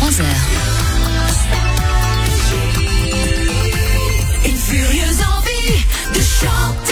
11h. Une furieuse envie de chanter.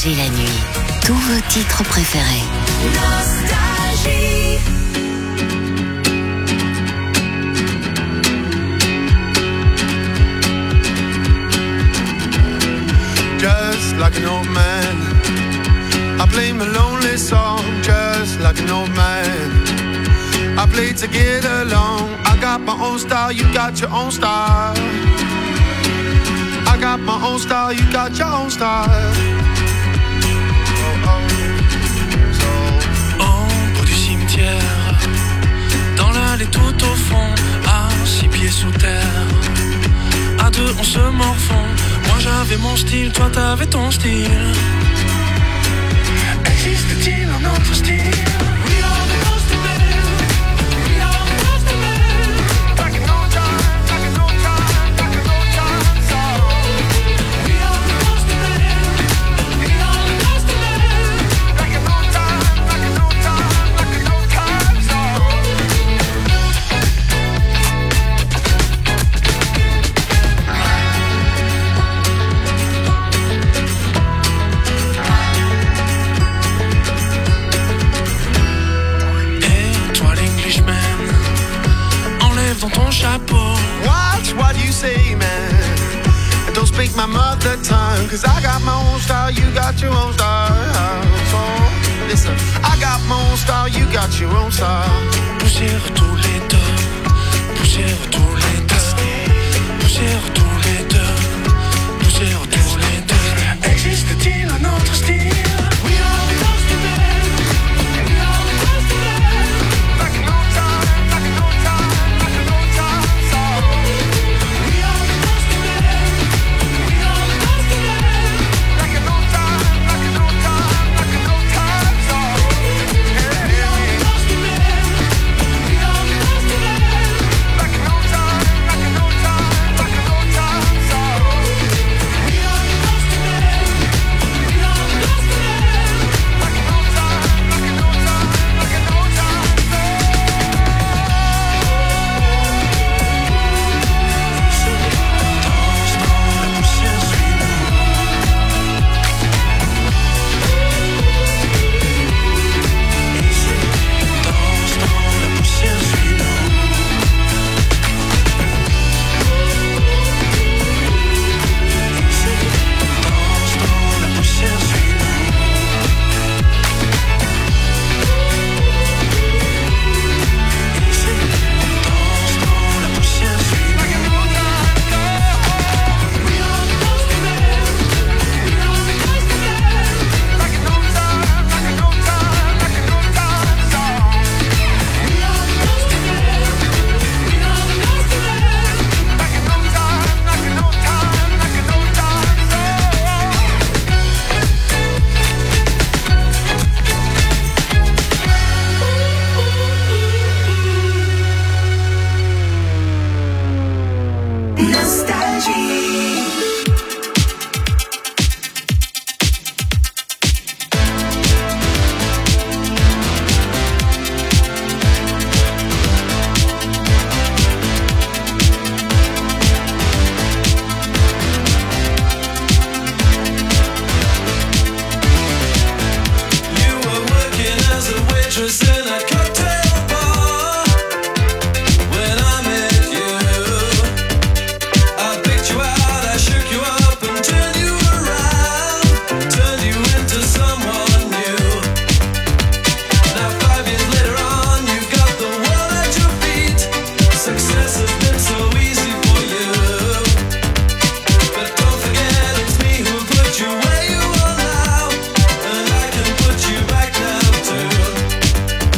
Nostalgie la nuit. Tous vos titres préférés. Nostalgie. Just like an old man, I play my lonely song. Just like an old man, I play to get along. I got my own style, you got your own style. I got my own style, you got your own style. Ombre du cimetière, dans l'allée tout au fond, à 6 pieds sous terre. À deux on se morfond. Moi j'avais mon style, toi t'avais ton style. Existe-t-il un autre style? Dans ton chapeau. Watch what you say, man. And don't speak my mother tongue. Cause I got my own style, you got your own style. So, listen, I got my own style, you got your own style. Poussière tous les deux. Poussière tous les deux. Poussière tous les deux. Poussière tous les deux. Existe-t-il un autre style? Where you are now, and I can put you back now too.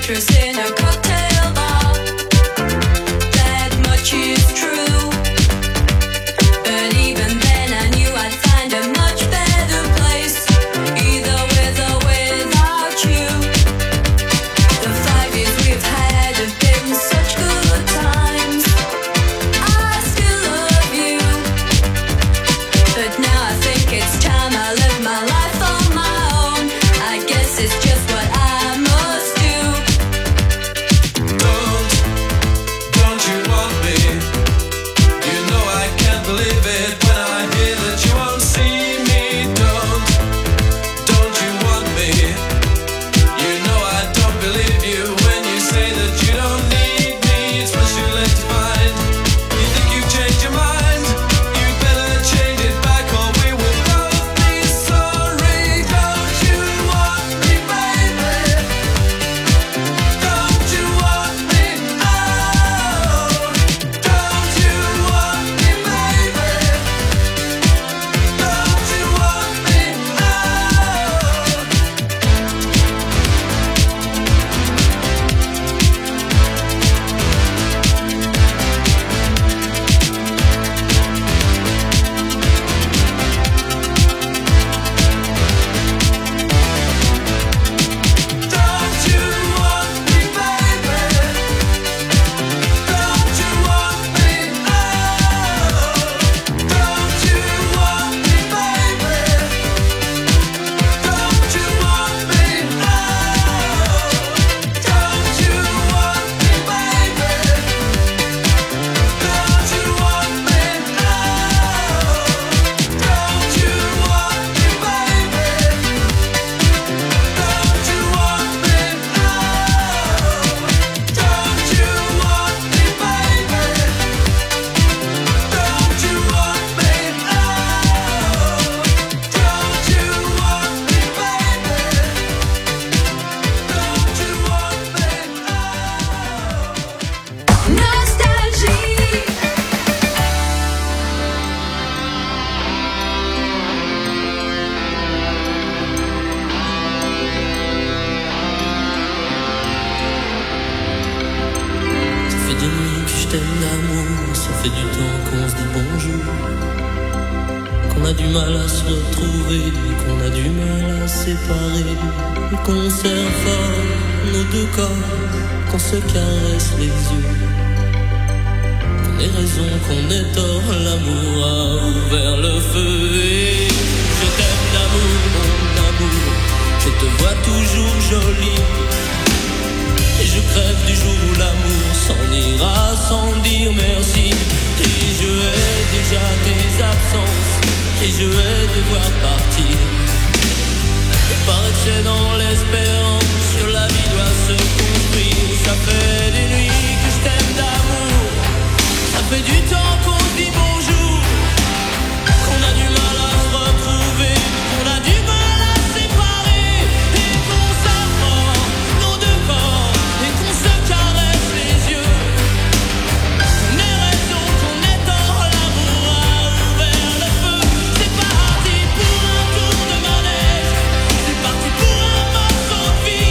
waitress in a cocktail bar. That much is true. But even then I knew I'd find a much better place, either with or without you. The 5 years we've had have been such good times. I still love you, but now I think it's time I live my life on my own. I guess it's just what I must do. Don't you want me? You know I can't believe it when I hear that you won't see me. Don't you want me? You know I don't believe you when you say that you don't need me. It's much too late to find. You think you've changed your mind? You better change it back or we will both be sorry. Don't you want me, baby? Don't you want me? Oh, don't you want me, baby? Don't you want me? Don't you want me, baby? Don't you want me? Oh, don't you want me, baby? Don't you want me? Oh, don't you want me, baby? Don't you want me? Oh, don't you want me, baby? Don't you want me? Don't you want me, baby? Don't you want me? Don't you want me, baby? Don't you want me? Nostalgie. Ça fait des nuits que je t'aime d'amour, ça fait du temps qu'on se dit bonjour, qu'on a du mal à se retrouver, qu'on a du mal à séparer, qu'on serre fort nos deux corps, qu'on se caresse les yeux, qu'on ait raison, qu'on ait tort, l'amour a ouvert le feu et je t'aime d'amour, mon amour, je te vois toujours jolie. Et je crève du jour où l'amour s'en ira sans dire merci. Et je hais déjà tes absences, et je hais devoir partir. Il paraît que c'est dans l'espérance que la vie doit se construire. Ça fait des nuits que je t'aime d'amour, ça fait du temps qu'on se dit bonjour, qu'on a du mal à se retrouver, qu'on a du mal à se séparer, et qu'on s'apprend nos deux corps, et qu'on se caresse les yeux. On ait raison, qu'on ait tort, l'amour a ouvert le feu. C'est parti pour un tour de manège, c'est parti pour un morceau de vie.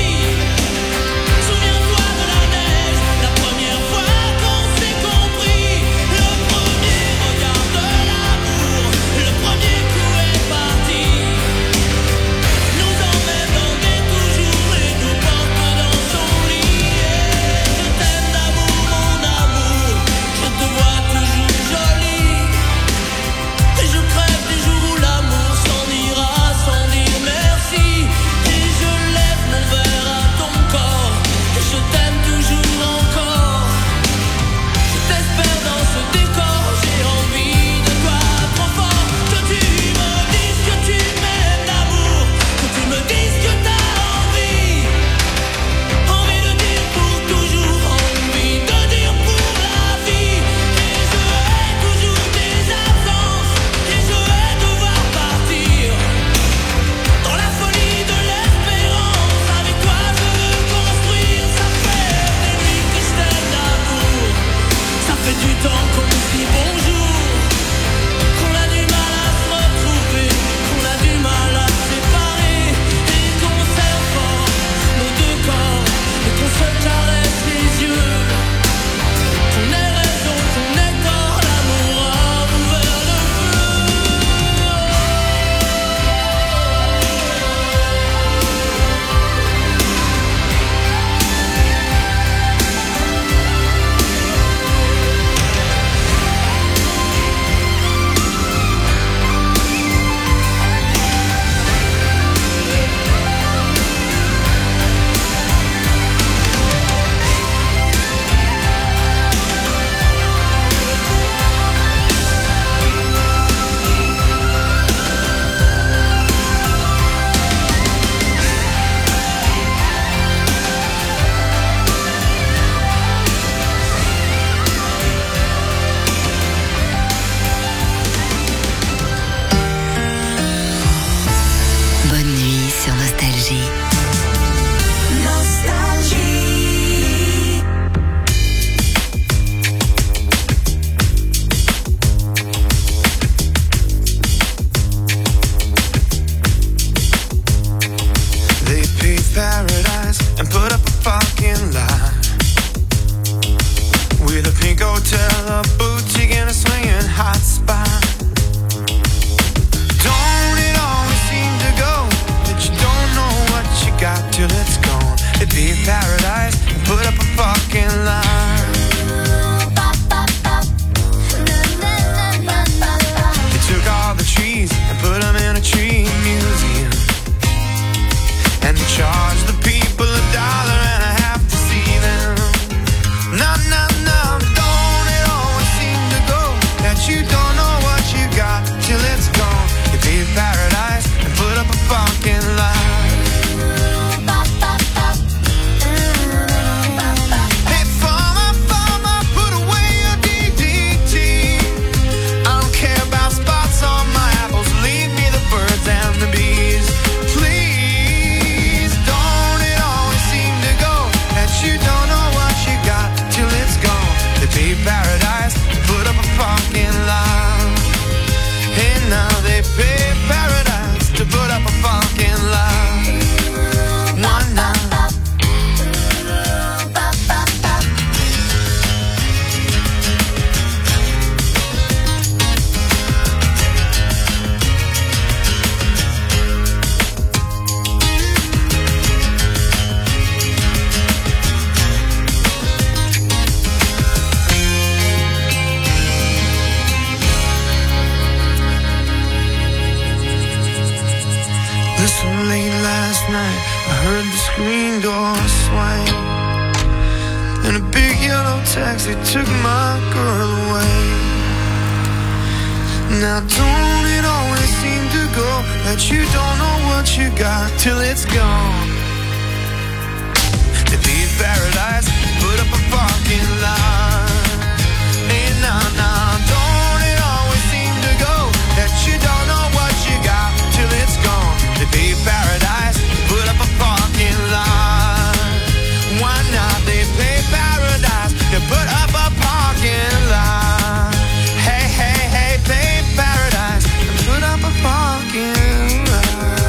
in a big yellow taxi took my girl away. Now don't it always seem to go that you don't know what you got till it's gone? To leave paradise, put up a parking lot. Hey, nah, don't it always seem to go that you don't know what you got till it's gone? To leave paradise, put up a parking lot. Why not? They pay paradise to put up a parking lot. Hey, pay paradise and put up a parking lot.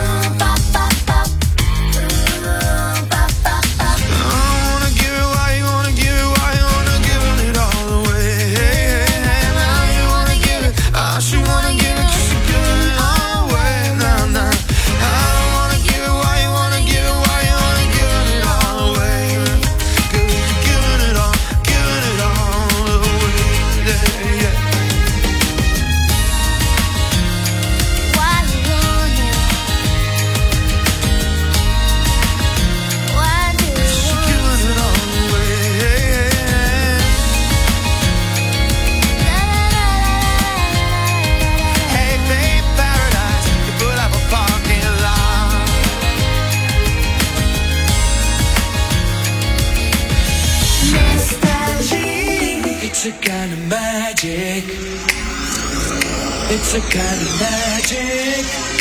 It's a kind of magic. It's a kind of magic.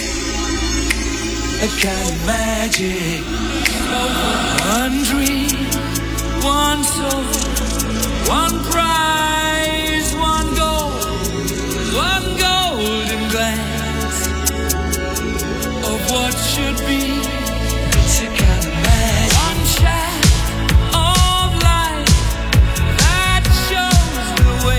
A kind of magic. One dream, one soul, one prize, one goal, one golden glance of what should be. It's a kind of magic. One shot of light that shows the way.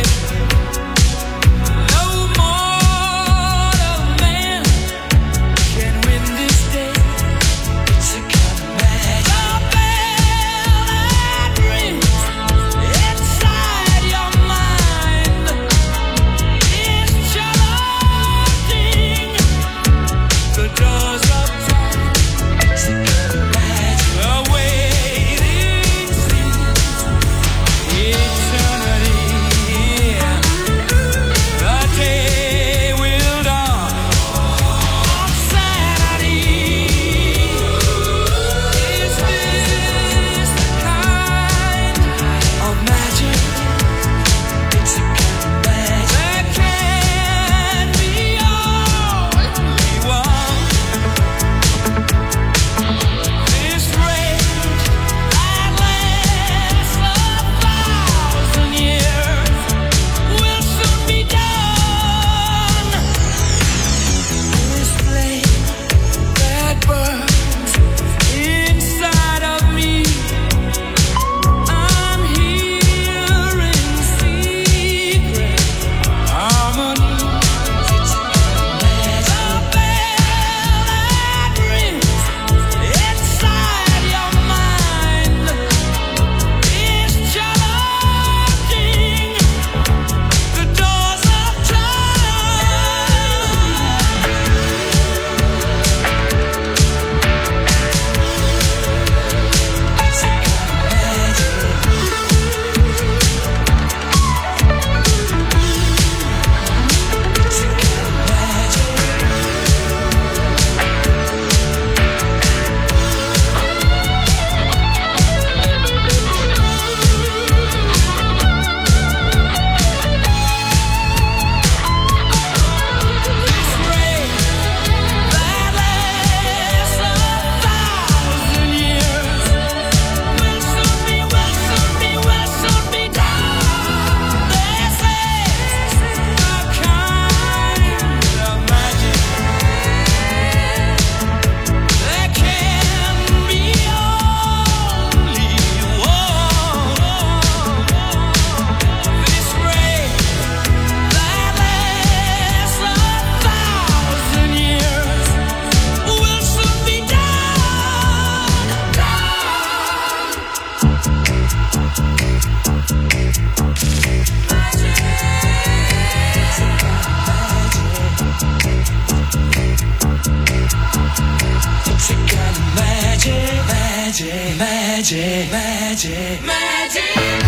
No mortal man can win this day. It's a kind of magic. The magic, magic, magic.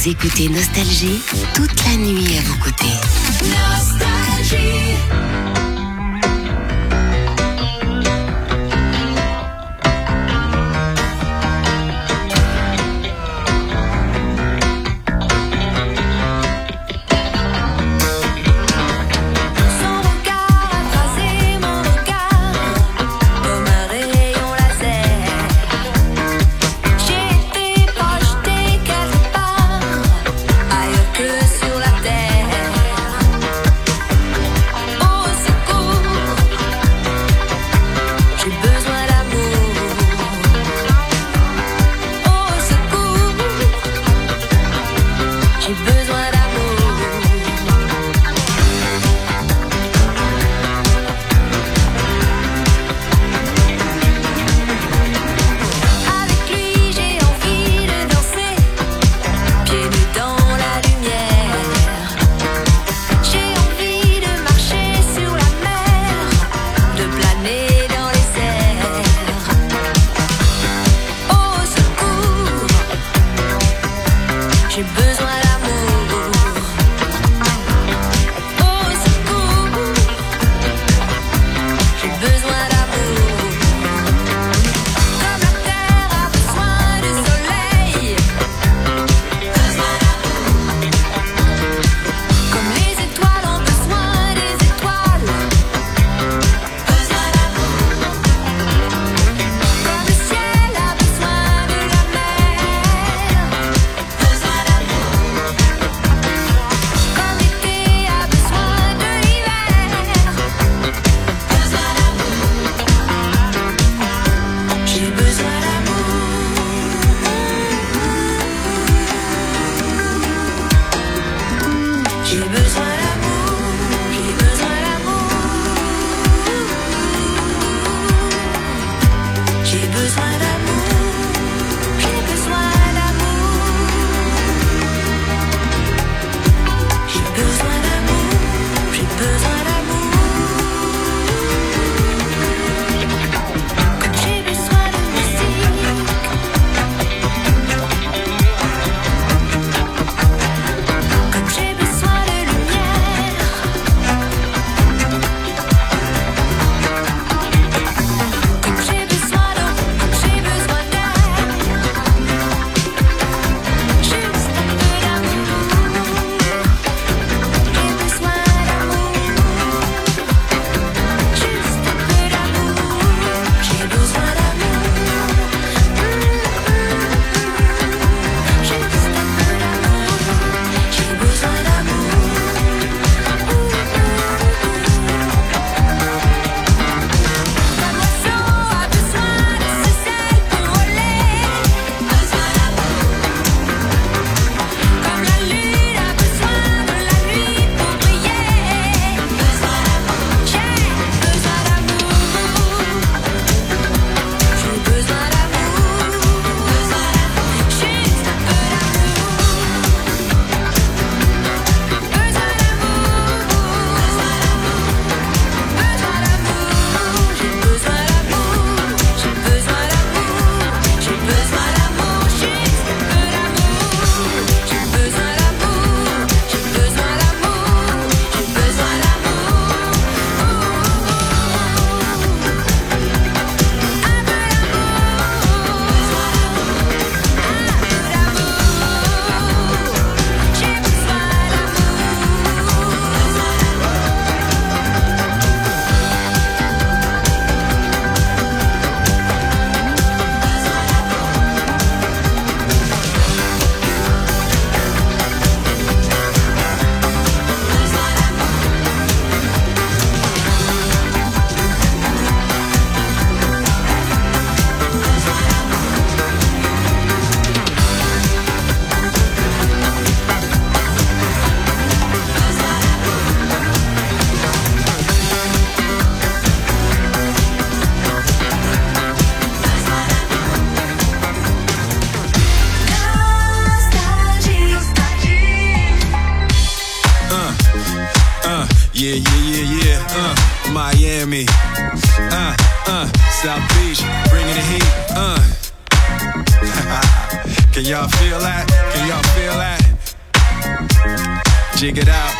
Vous écoutez Nostalgie, toute la nuit à vos côtés. Nostalgie. Miami, South Beach, bringing the heat, Can y'all feel that? Can y'all feel that? Jig it out.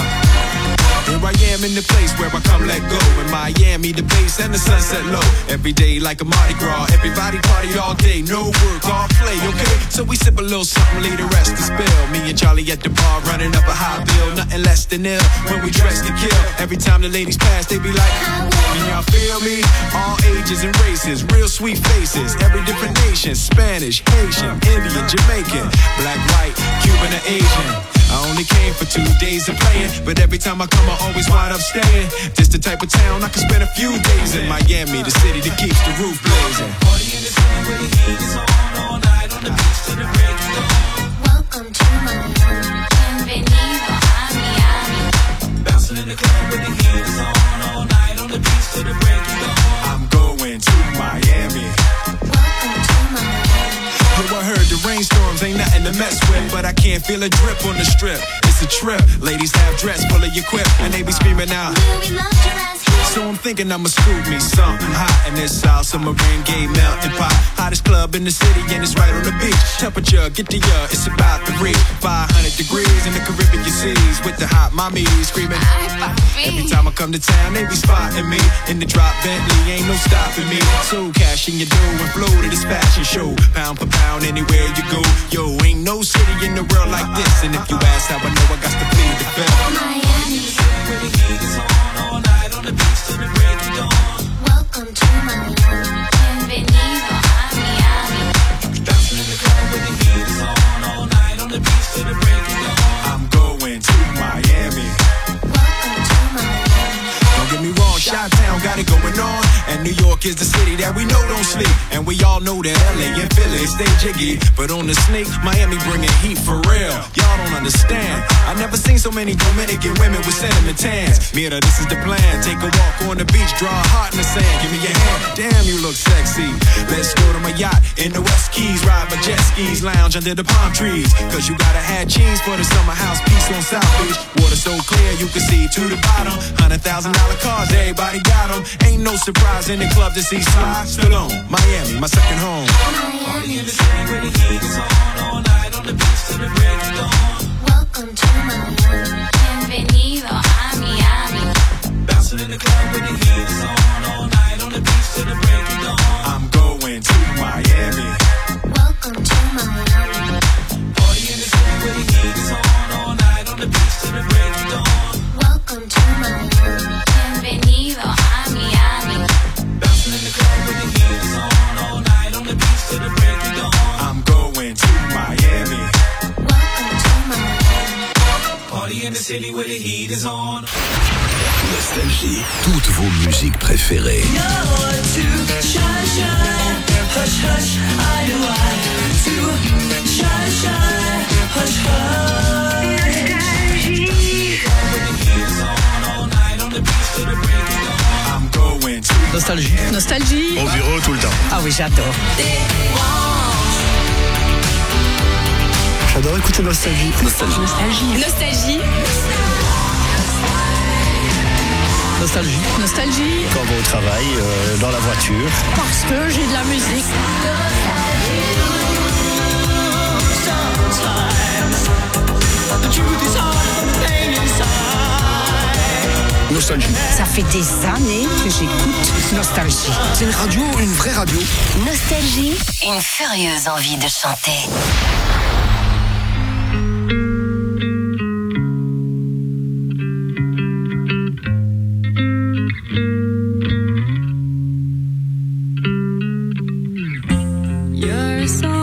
Here I am in the place where I come let go. In Miami, the bass and the sunset low. Every day like a Mardi Gras. Everybody party all day, no work, all play, okay? So we sip a little something, leave the rest to spill. Me and Charlie at the bar running up a high bill. Nothing less than ill when we dress to kill. Every time the ladies pass, they be like, can y'all feel me? All ages and races, real sweet faces. Every different nation, Spanish, Haitian, Indian, Jamaican, black, white, Cuban, or Asian. I only came for 2 days of playing, but every time I come I always wind up staying. Just the type of town I can spend a few days in. Miami, the city that keeps the roof blazing. Party in the city where the heat is on all night on the beach till the break of dawn. Welcome to Miami. Bienvenido a Miami. Bouncing in the club where the heat is on all night on the beach till the break of dawn. I'm going to Miami. Welcome to Miami. Yo, I heard the rainstorms ain't nothing to mess with, but I can't feel a drip on the strip. It's a trip. Ladies have dress full of your quip, and they be screaming out. We love your ass here. So I'm thinking I'ma scoop me something hot in this South Submarine Gay melting pot. Hottest club in the city and it's right on the beach. Temperature, get the it's about to reach 500 degrees in the Caribbean seas with the hot mommies screaming. Every time I come to town, they be spotting me in the drop Bentley, ain't no stopping me. So cash in your dough and flow to this fashion show. Pound for pound, anywhere you go. Yo, ain't no city in the world like this. And if you ask how I know, I got to plead the fifth. Miami. Where the heat is on all night on the beach till the break of dawn. Welcome to Miami. Bienvenido a Miami. Bouncing in the club where the heat is on all night on the beach till the break of dawn. I'm going to Miami. Welcome to Miami. Don't get me wrong, Chi-Town got it going on. And New York is the city that we know don't sleep. And we all know that LA and Philly stay jiggy. But on the sneak, Miami bringing heat for real. Y'all don't understand. I never seen so many Dominican women with sentiment tans. Mira, this is the plan. Take a walk on the beach, draw a heart in the sand. Give me your hand. Damn, you look sexy. Let's go to my yacht in the West Keys. Ride my jet skis, lounge under the palm trees. Cause you gotta have cheese for the summer house piece on South Beach. Water so clear you can see to the bottom. $100,000 cars, everybody got them. Ain't no surprise in the club to see Sly Stallone. Miami, my second home. Party in the city where the heat is on all night on the beach till the break of dawn. Welcome to Miami. Bienvenido a Miami. Bouncing in the club where the heat is on all night on the beach till the break of dawn. I'm going to Miami. Welcome to Miami. Party in the city where the heat is on all night on the beach till the break of dawn. Welcome to Miami. Bienvenido a Miami. Bouncing in the club where the heat is on all night on the beach till the break of dawn. I'm going to Miami. Welcome to Miami. Party in the city where the heat is on. Nostalgie, toutes vos musiques préférées. I'm going to Nostalgie. Nostalgie. Au bureau tout le temps. Ah oui, j'adore. J'adore écouter Nostalgie. Nostalgie. Nostalgie. Nostalgie. Nostalgie. Quand on va au travail, dans la voiture. Parce que j'ai de la musique. Nostalgie. Ça fait des années que j'écoute Nostalgie. C'est une radio, une vraie radio. Nostalgie, une furieuse envie de chanter. You're so